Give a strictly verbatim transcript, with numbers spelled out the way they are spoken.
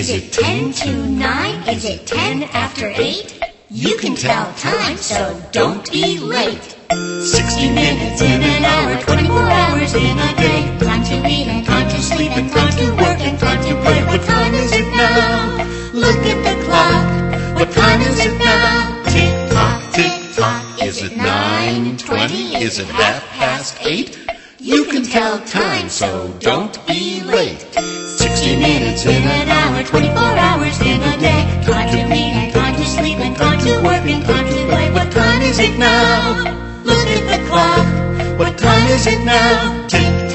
Is it ten to nine? Is it ten after eight? You can tell time, so don't be late. Sixty minutes in an hour, twenty-four hours in a day. Time to eat and time to sleep and time to work and time to play. What time is it now? Look at the clock. What time is it now? Tick tock, tick tock. Is it nine twenty? Is it half past eight? You can tell time, so don't be late. Sixty minutes in an hour, twenty-four hours in a day. Time to eat and time to sleep and time to work and time to play. What time is it now? Look at the clock. What time is it now? Tick